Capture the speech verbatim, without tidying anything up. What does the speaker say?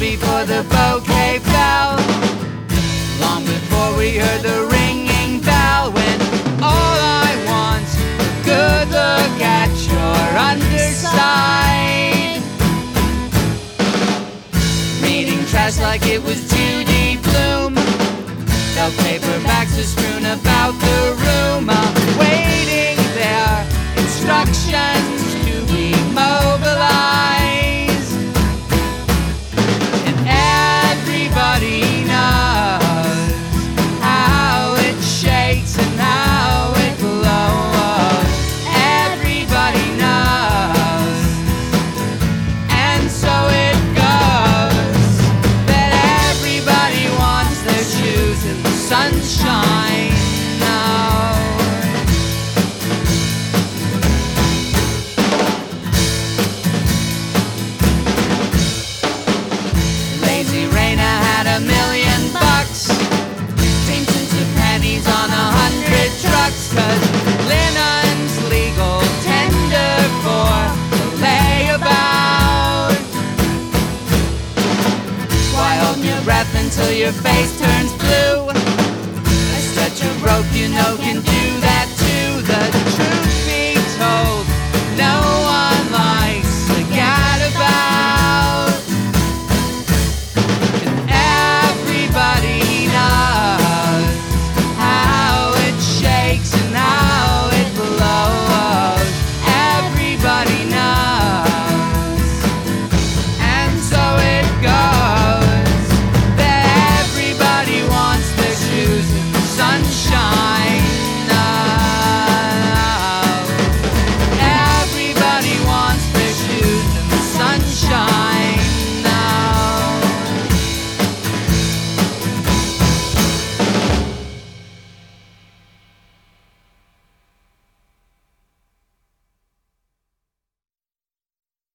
before the bouquet fell, long before we heard the ringing bell. When all I want's a good look at your underside, reading trash like it was Judy Blume, felt paperbacks are strewn about the room. I'm waiting there, instructions to immobilize, and everybody knows how it shakes and how it glows. Everybody knows, and so it goes, that everybody wants their shoes in the sunshine now. Lazy Raina had a million bucks, changed into pennies on a hundred trucks, 'cause linen's legal tender for the layabout. Why hold your breath until your face turns blue?